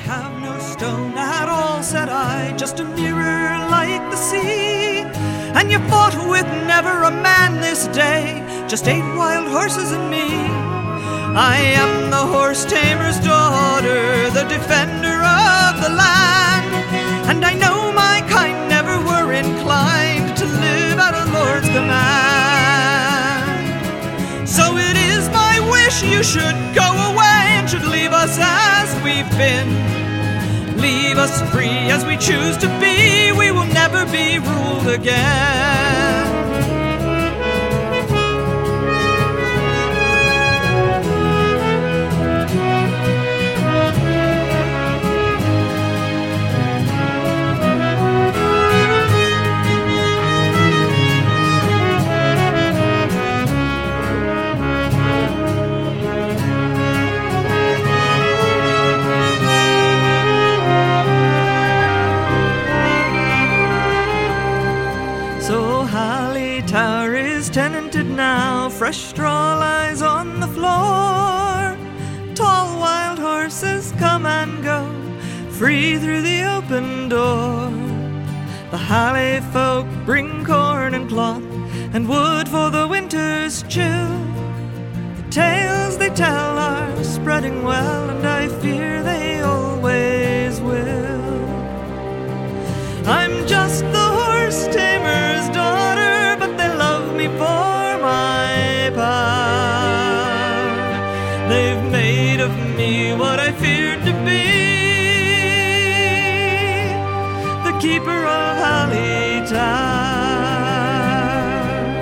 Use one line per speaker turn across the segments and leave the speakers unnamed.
have no stone at all, said I, just a mirror like the sea. And you fought with never a man this day, just 8 wild horses and me. I am the horse tamer's daughter, the defender of the land, and I know my kind never were inclined to live at a lord's command. So it is my wish you should go away and should leave us as we've been. Leave us free as we choose to be, we will never be ruled again. Tower is tenanted now, fresh straw lies on the floor. Tall wild horses come and go, free through the open door. The Halley folk bring corn and cloth, and wood for the winter's chill. The tales they tell are spreading well, and I fear they always will. I'm just the horse tamer's daughter, but they love me for my part. They've made of me what I feared to be, the keeper of Halley Tower.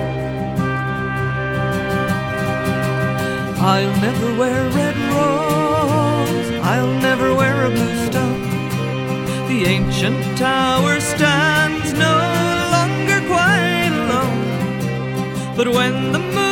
I'll never wear red rose, I'll never wear a blue stone. The ancient tower stands no longer quite alone, but when the moon